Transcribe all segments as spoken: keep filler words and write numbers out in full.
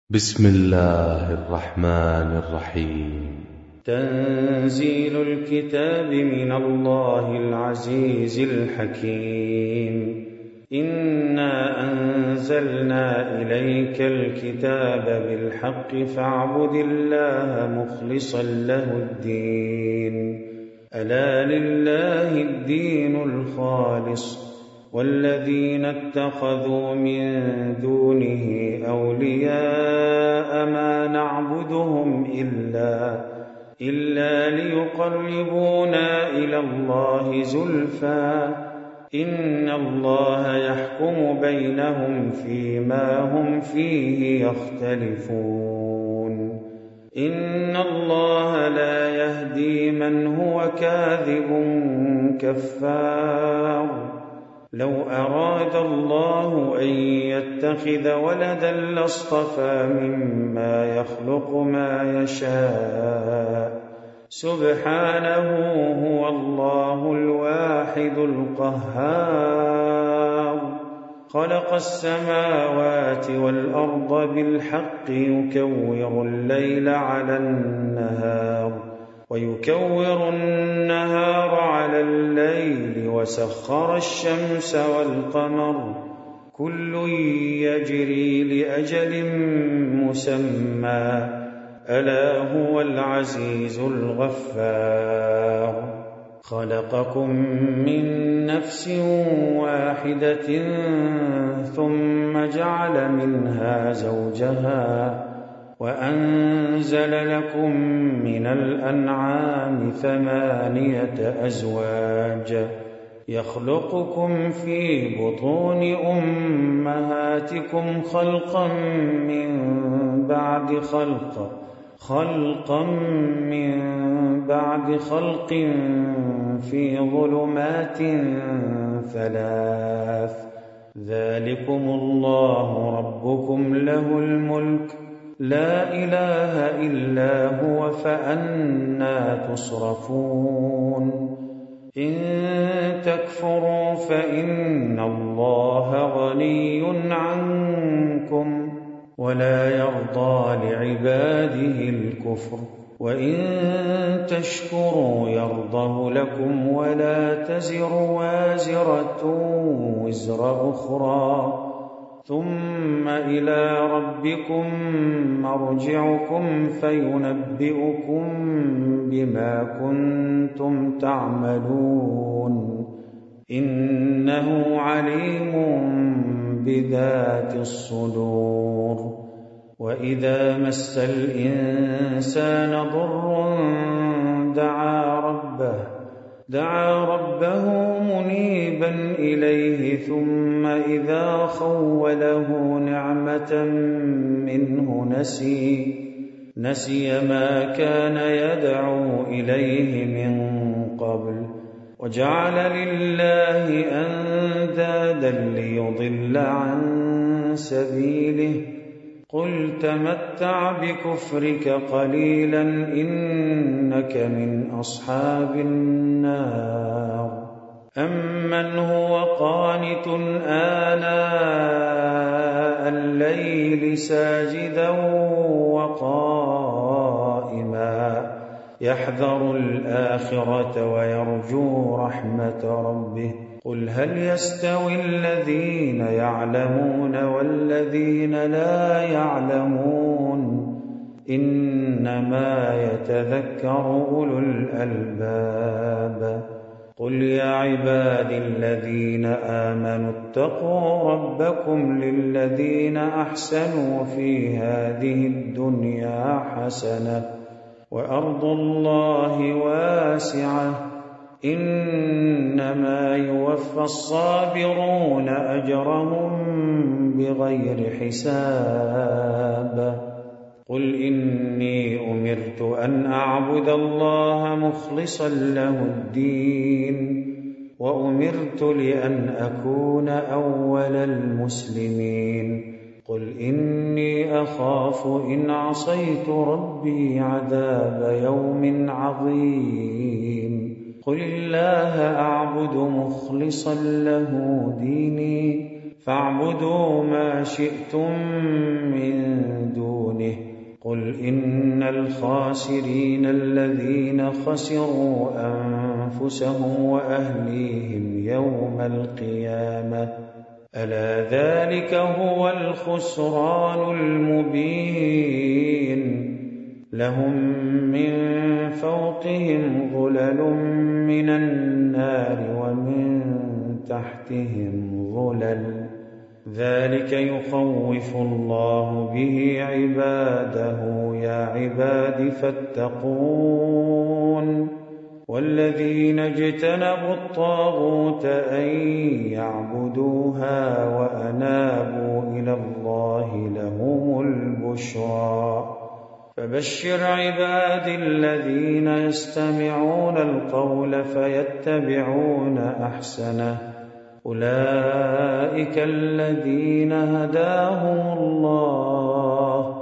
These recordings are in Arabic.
بسم الله الرحمن الرحيم. تنزيل الكتاب من الله العزيز الحكيم. إنا أنزلنا إليك الكتاب بالحق فاعبد الله مخلصا له الدين. ألا لله الدين الخالص والذين اتخذوا من دونه أولياء ما نعبدهم إلا, إلا ليقربونا إلى الله زلفى إن الله يحكم بينهم فيما هم فيه يختلفون. إن الله لا يهدي من هو كاذب كفار. لو أراد الله أن يتخذ ولدا لاصطفى مما يخلق ما يشاء سبحانه هو الله الواحد القهار. خلق السماوات والأرض بالحق يكور الليل على النهار ويكور النهار على الليل وسخر الشمس والقمر كل يجري لأجل مسمى ألا هو العزيز الغفار. خلقكم من نفس واحدة ثم جعل منها زوجها وأنزل لكم من الأنعام ثمانية أزواج يخلقكم في بطون أمهاتكم خلقا من بعد خلق خلقا من بعد خلق في ظلمات ثلاث ذلكم الله ربكم له الملك لا إله إلا هو فأنى تصرفون. إن تكفروا فإن الله غني عنكم ولا يرضى لعباده الكفر وإن تشكروا يرضه لكم ولا تزر وازرة وزر أخرى ثم إلى ربكم مرجعكم فينبئكم بما كنتم تعملون إنه عليم بذات الصدور. وإذا مس الإنسان ضر دعا ربه دعا ربه منيبا إليه ثم إذا خوله نعمة منه نسي نسي ما كان يدعو إليه من قبل وجعل لله أندادا ليضل عن سبيله قل تمتع بكفرك قليلا إنك من أصحاب النار. أمن هو قانت آناء الليل ساجدا وقائما يحذر الآخرة ويرجو رحمة ربه قل هل يستوي الذين يعلمون والذين لا يعلمون إنما يتذكر أولو الألباب. قل يا عبادي الذين آمنوا اتقوا ربكم للذين أحسنوا في هذه الدنيا حسنة وأرض الله واسعة إنما يوفى الصابرون أجرهم بغير حساب. قل إني أمرت أن أعبد الله مخلصا له الدين وأمرت لأن أكون أول المسلمين. قل إني أخاف إن عصيت ربي عذاب يوم عظيم. قل الله أعبد مخلصا له ديني فاعبدوا ما شئتم من دونه قل إن الخاسرين الذين خسروا أنفسهم وأهليهم يوم القيامة ألا ذلك هو الخسران المبين لهم من فوقهم ظلل من النار ومن تحتهم ظلل ذلك يخوف الله به عباده يا عباد فاتقون والذين اجتنبوا الطاغوت أن يعبدوها وأنابوا إلى الله لهم البشرى فبشر عبادي الذين يستمعون القول فيتبعون أحسنه أولئك الذين هداهم الله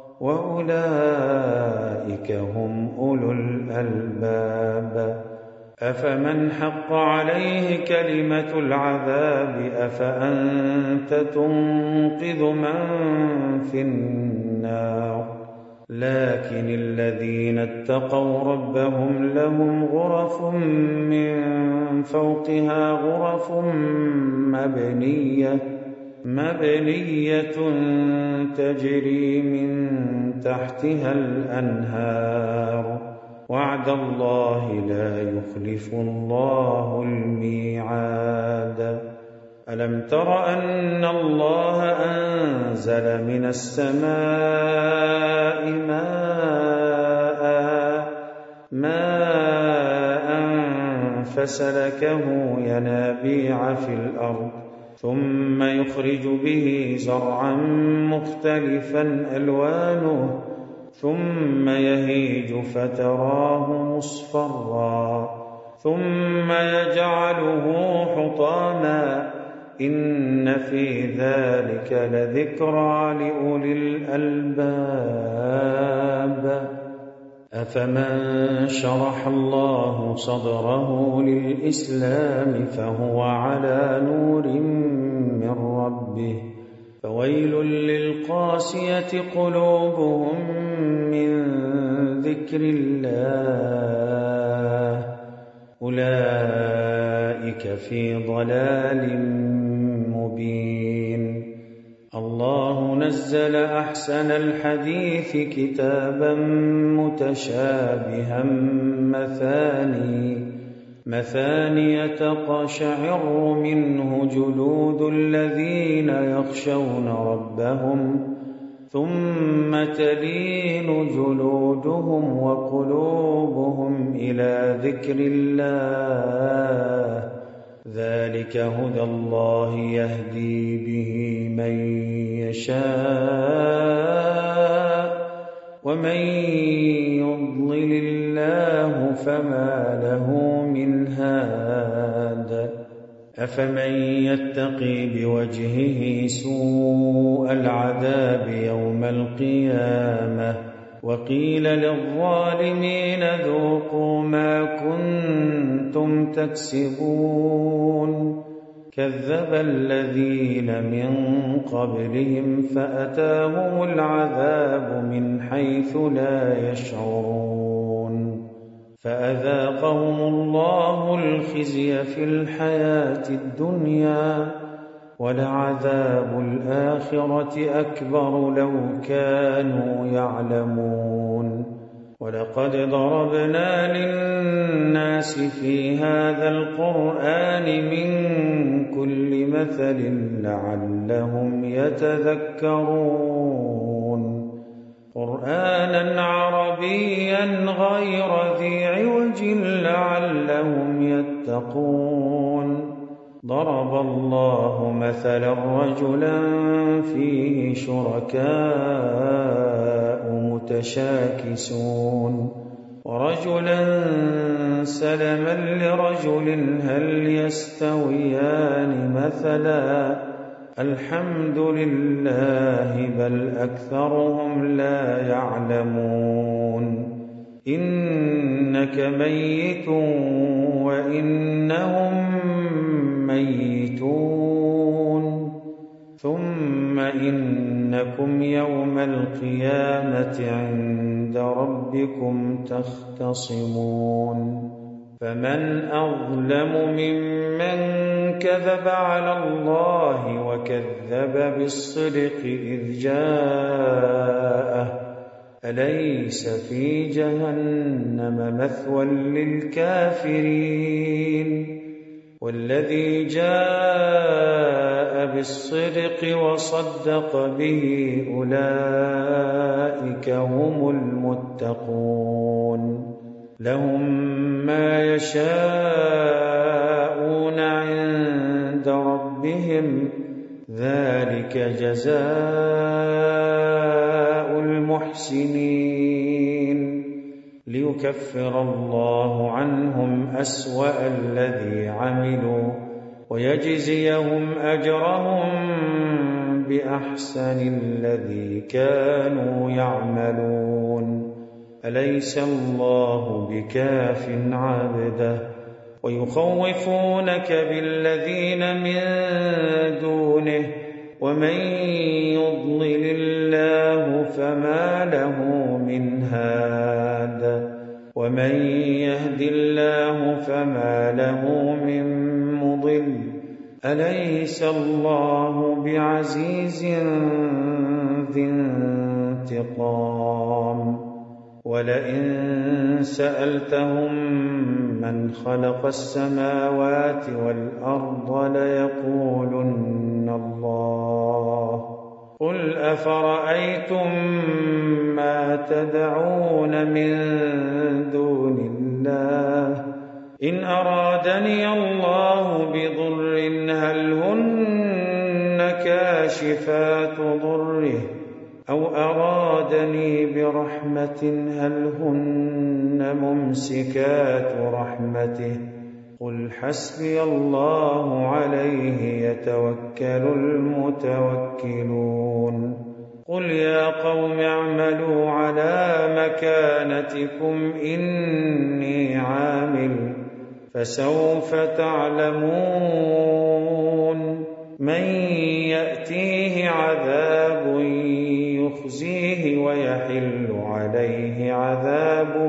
وأولئك هم أولو الألباب أفمن حق عليه كلمة العذاب أفأنت تنقذ من في النار لكن الذين اتقوا ربهم لهم غرف من فوقها غرف مبنية مبنية تجري من تحتها الأنهار وعد الله لا يخلف الله الميعاد ألم تر أن الله أنزل من السماء ماء ماء فسلكه ينابيع في الأرض ثم يخرج به زرعا مختلفا ألوانه ثم يهيج فتراه مصفرا ثم يجعله حطاما إن في ذلك لذكرى لأولي الألباب أفمن شرح الله صدره للإسلام فهو على نور من ربه فويل للقاسية قلوبهم من ذكر الله أولئك في ضلال مبين الله نزل أحسن الحديث كتابا متشابها مثاني مثانية تقشعر منه جلود الذين يخشون ربهم ثم تلين جلودهم وقلوبهم إلى ذكر الله ذلك هدى الله يهدي به من يشاء ومن يضلل الله فما له من هاد أفمن يتقي بوجهه سوء العذاب يوم القيامة وقيل للظالمين ذوقوا ما كنتم تكسبون كذب الذين من قبلهم فأتاهم العذاب من حيث لا يشعرون فأذاقهم الله الخزي في الحياة الدنيا ولعذاب الآخرة أكبر لو كانوا يعلمون ولقد ضربنا للناس في هذا القرآن من كل مثل لعلهم يتذكرون قرآنا عربيا غير ذي عوج لعلهم يتقون ضرب الله مثلا رجلا فيه شركاء متشاكسون ورجلا سلما لرجل هل يستويان مثلا الحمد لله بل أكثرهم لا يعلمون إنك ميت وإنهم ميتون ثم إن إنكم يوم القيامة عند ربكم تختصمون فمن أظلم ممن كذب على الله وكذب بالصدق إذ جاءه أليس في جهنم مثوى للكافرين والذي جاء بالصدق وصدق به أولئك هم المتقون لهم ما يشاءون عند ربهم ذلك جزاء المحسنين ليكفر الله عنهم أسوأ الذي عملوا ويجزيهم أجرهم بأحسن الذي كانوا يعملون أليس الله بكاف عبده ويخوفونك بالذين من دونه ومن يضلل الله فما له من هاد ومن يهد الله فما له من مضل أليس الله بعزيز ذي انتقام ولئن سألتهم من خلق السماوات والأرض ليقولن الله قل أفرأيتم ما تدعون من دون الله إن أرادني الله بضر هل هن كاشفات ضره أو أرادني برحمة هل هن ممسكات رحمته قل حسبي الله عليه يتوكل المتوكلون قل يا قوم اعملوا على مكانتكم إني عامل فسوف تعلمون من يأتيه عذاب يخزيه ويحل عليه عذاب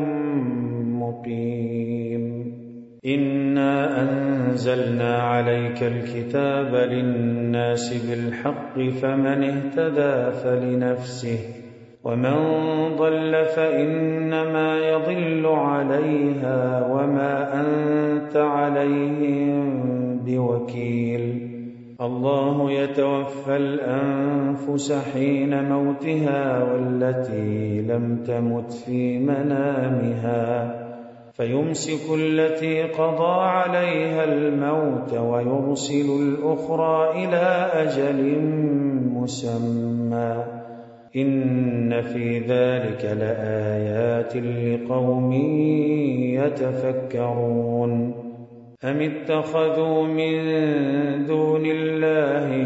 مقيم إنا أنزلنا عليك الكتاب للناس بالحق فمن اهتدى فلنفسه ومن ضل فإنما يضل عليها وما أنت عليهم بوكيل الله يتوفى الأنفس حين موتها والتي لم تمت في منامها فيمسك التي قضى عليها الموت ويرسل الأخرى إلى أجل مسمى إن في ذلك لآيات لقوم يتفكرون أم اتخذوا من دون الله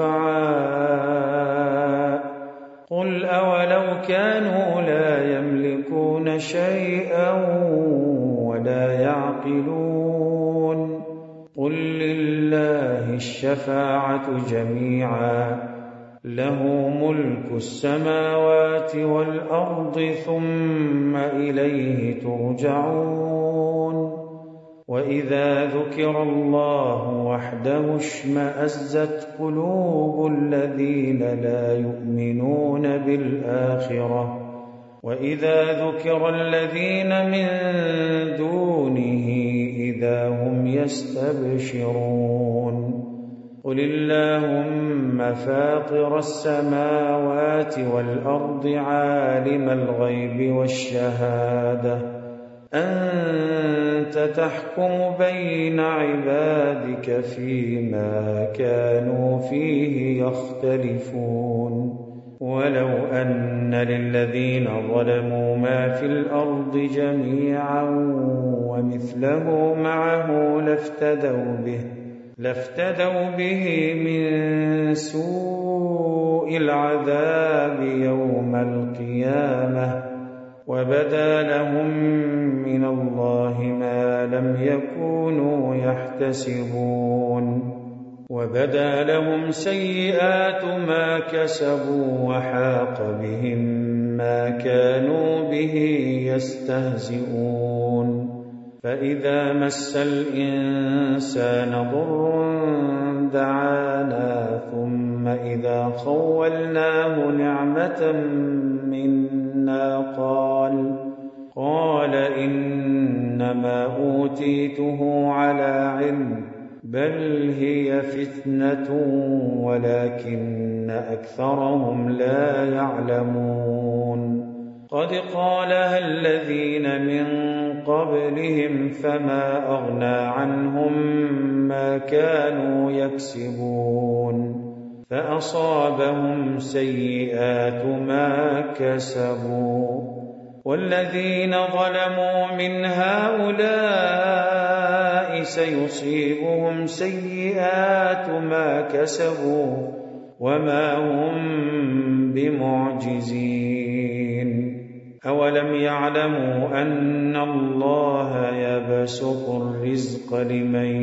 شفعاء قل أولو كانوا لا يملكون شيئا ولا يعقلون قل لله الشفاعة جميعا له ملك السماوات والأرض ثم إليه ترجعون وإذا ذكر الله وحده اشمأزت قلوب الذين لا يؤمنون بالآخرة وإذا ذكر الذين من دونه إذا هم يستبشرون قل اللهم فاطر السماوات والأرض عالم الغيب والشهادة أنت تحكم بين عبادك فيما كانوا فيه يختلفون ولو أن للذين ظلموا ما في الأرض جميعا ومثله معه لافتدوا به لافتدوا به من سوء العذاب يوم القيامة وبدا لهم من الله ما لم يكونوا يحتسبون وبدا لهم سيئات ما كسبوا وحاق بهم ما كانوا به يستهزئون فإذا مس الإنسان ضر دعانا ثم إذا خولناه نعمة منا قال قال إنما أوتيته على علم بل هي فتنة ولكن أكثرهم لا يعلمون قد قالها الذين من قبلهم فما أغنى عنهم ما كانوا يكسبون فأصابهم سيئات ما كسبوا والذين ظلموا من هؤلاء سيصيبهم سيئات ما كسبوا وما هم بمعجزين أولم يعلموا أن الله يبسط الرزق لمن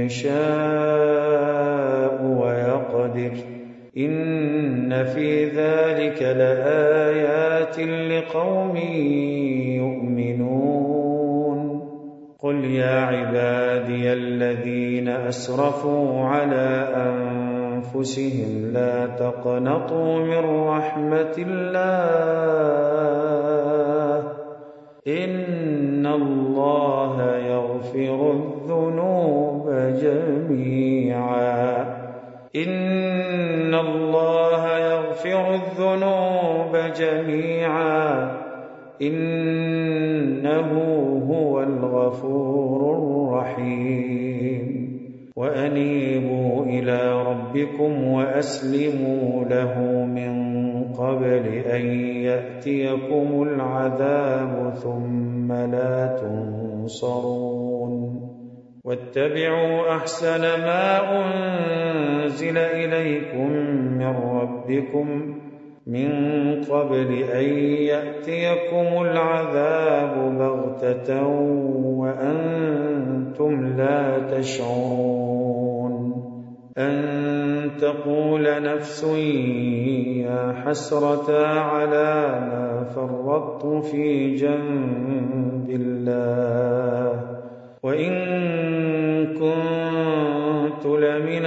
يشاء ويقدر إن في ذلك لآيات لقوم يؤمنون قل يا عبادي الذين أسرفوا على أنفسهم لا تقنطوا من رحمة الله إن الله يغفر الذنوب جميعا إن الله يغفر الذنوب جميعا إنه هو الغفور الرحيم وأنيبوا إلى ربكم وأسلموا له من قبل أن يأتيكم العذاب ثم لا تنصرون واتبعوا أحسن ما أنزل إليكم من ربكم من قبل أن يأتيكم العذاب بغتة وأنتم لا تشعرون أن تقول نفس يا حسرة على ما فرطت في جنب الله وإن كنت لمن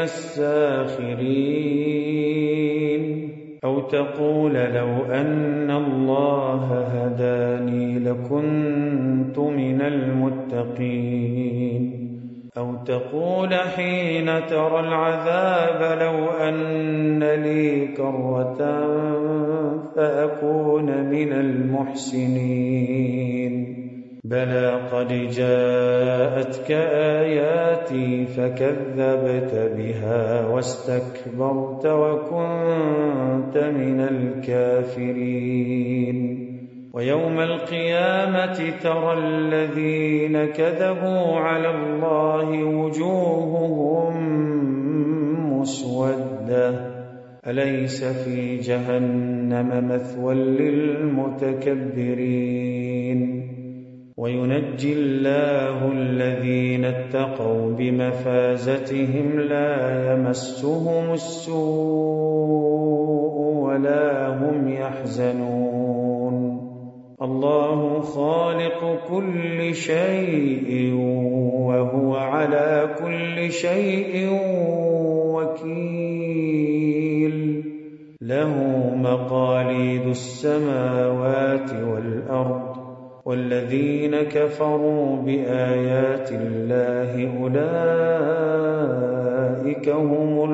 الساخرين أو تقول لو أن الله هداني لكنت من المتقين أو تقول حين ترى العذاب لو أن لي كرة فأكون من المحسنين بلى قد جاءتك آياتي فكذبت بها واستكبرت وكنت من الكافرين ويوم القيامة ترى الذين كذبوا على الله وجوههم مسودة أليس في جهنم مثوى للمتكبرين وينجي الله الذين اتقوا بمفازتهم لا يمسهم السوء ولا هم يحزنون الله خالق كل شيء وهو على كل شيء وكيل له مقاليد السماوات والأرض والذين كفروا بآيات الله أولئك هم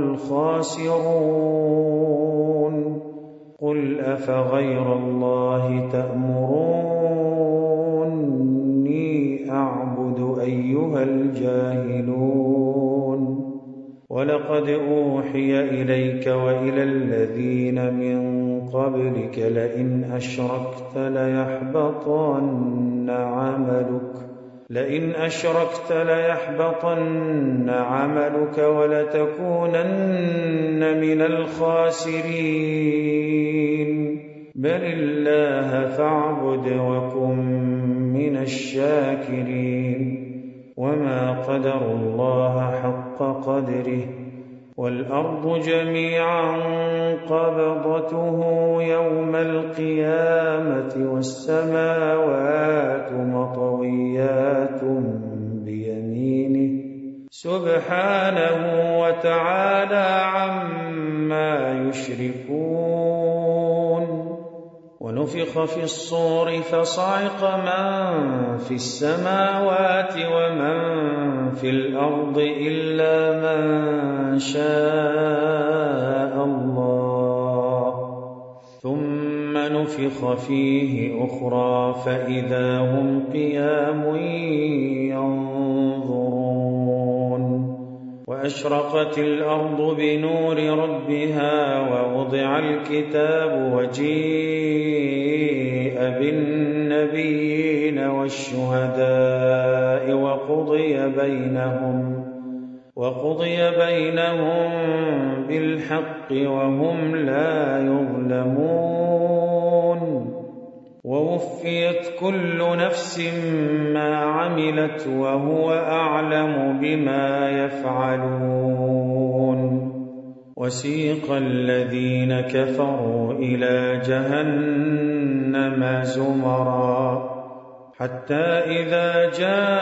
الخاسرون قل أفغير الله تأمروني أعبد أيها الجاهلون ولقد أوحي إليك وإلى الذين من قبلك لئن أشركت ليحبطن عملك لئن أشركت ليحبطن عملك ولتكونن من الخاسرين بل الله فاعبد وكن من الشاكرين وما قدروا الله حق قدره والأرض جميعا قبضته يوم القيامة والسماوات مطويات بيمينه سبحانه وتعالى عما يشركون ونفخ في الصور فصعق من في السماوات ومن في الأرض إلا من شاء الله ثم نفخ فيه أخرى فإذا هم قيام ينظرون وأشرقت الأرض بنور ربها ووضع الكتاب وجيء بالنبيين والشهداء وقضي بينهم وقضي بينهم بالحق وهم لا يظلمون ووفيت كل نفس ما عملت وهو أعلم بما يفعلون وسيق الذين كفروا إلى جهنم زمرا حتى إذا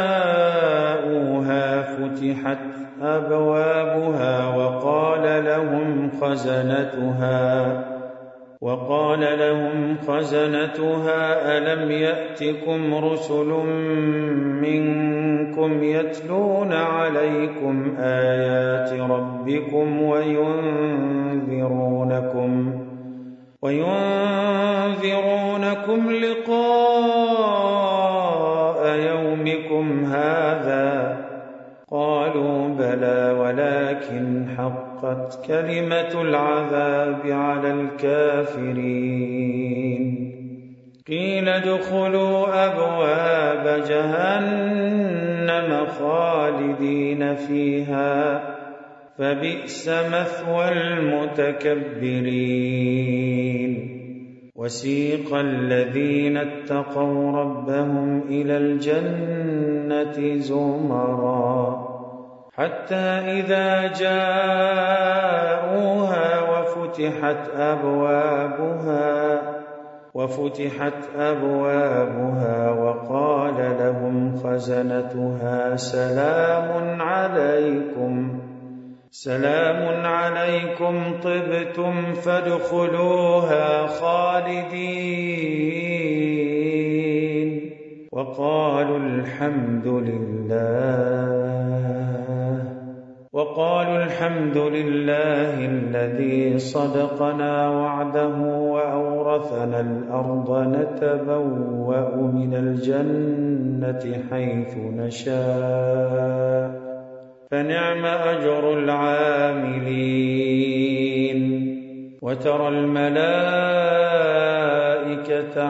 جاءوها فتحت أبوابها وقال لهم خزنتها وقال لهم خزنتها ألم يأتكم رسل منكم يتلون عليكم آيات ربكم وينذرونكم وينذرونكم لقاء يومكم هذا قالوا بلى ولكن حقت كلمة العذاب على الكافرين قيل ادخلوا أبواب جهنم خالدين فيها فبئس مثوى المتكبرين وسيق الذين اتقوا ربهم إلى الجنة زمرا حتى إذا جاءوها وفتحت أبوابها وفتحت أبوابها وقال لهم خزنتها سلام عليكم سلام عليكم طبتم فادخلوها خالدين وقالوا الحمد لله وقالوا الحمد لله الذي صدقنا وعده وأورثنا الأرض نتبوأ من الجنة حيث نشاء فنعم أجر العاملين وترى الملائكة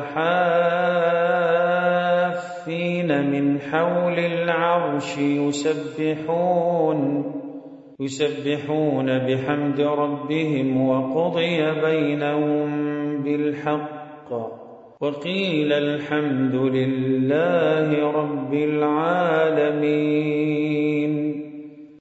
حافين من حول العرش يسبحون يسبحون بحمد ربهم وقضي بينهم بالحق وقيل الحمد لله رب العالمين